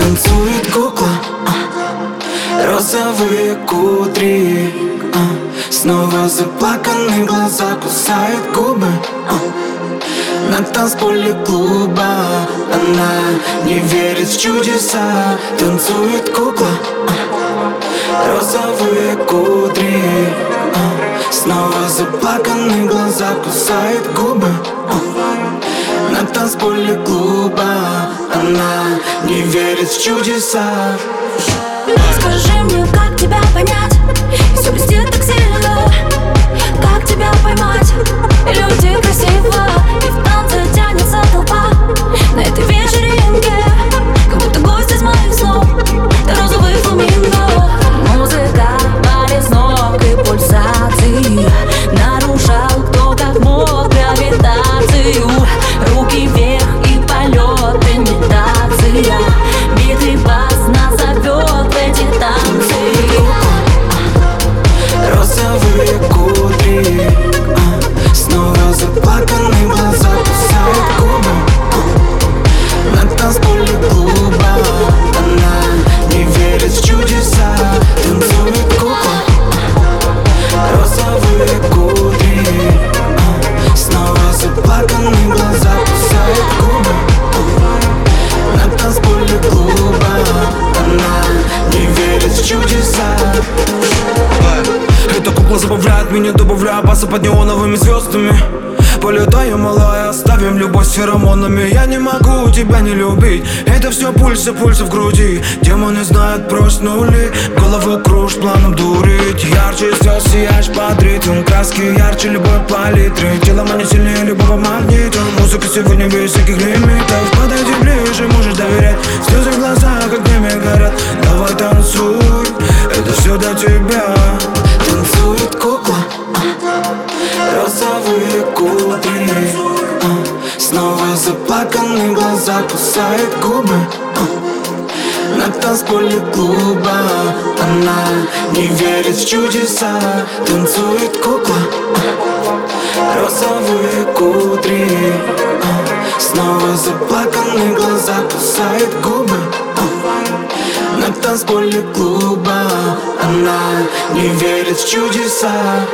Танцует кукла, розовые кудри, снова заплаканные глаза, кусает губы. На танцполе клуба она не верит в чудеса. Танцует кукла, розовые кудри, снова заплаканные глаза, кусает губы. На танцполе клуба она не верит в чудеса. Скажи мне, как тебя понять? Все блестит так сильно. Как тебя поймать? Люди красиво, и в танце тянется толпа. На этой вечеринке как будто гость из моих снов. Ты розовый фламинго. Музыка валит с ног и пульсации. Нарушал кто как мог гравитацию. Руки вверх и полет, имитация. Битый бас нас зовет в эти танцы. Розовые кудри, снова заплаканные глаза, кусает губы. На танцполе клуба она не верит в чудеса. Танцует кукла, розовые кудри, снова заплаканные глаза, кусает губы. На танцполе клуба она не верит в чудеса. Эта кукла забавляет меня, добавляя баса под неоновыми звездами. Полетаю, малая, оставим любовь с феромонами. Я не могу тебя не любить. Это все пульсы в груди. Демоны знают, проснули. Голову кружь планом дурить. Ярче звезд сияешь под ритм. Краски ярче любой палитры. Тело манит сильнее любого магнита. Музыка сегодня без всяких лимитов. Подойди ближе, можешь доверять. Слезы в глазах огнями горят. Давай танцуй, это все для тебя. Танцует кукла, розовые кудри, снова заплаканные глаза, кусает губы. На танцполе клуба она не верит в чудеса. Танцует кукла, розовые кудри, снова заплаканные глаза, кусает губы. На танцполе клуба она не верит в чудеса.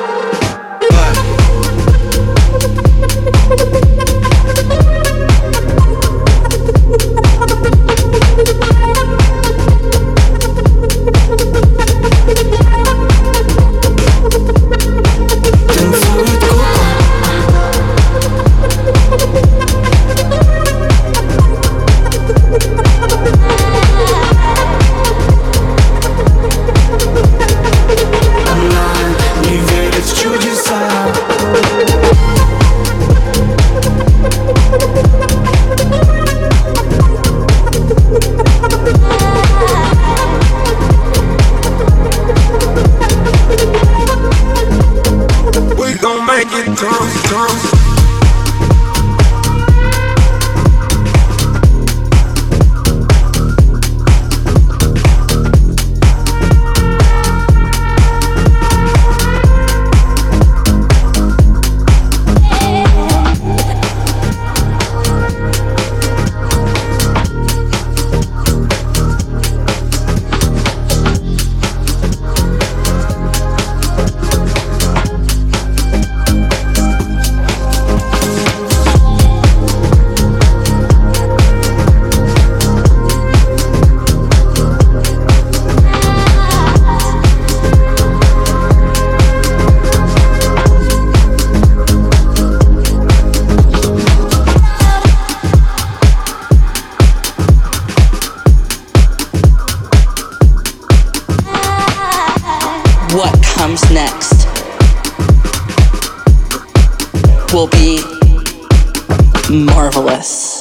What comes next will be marvelous.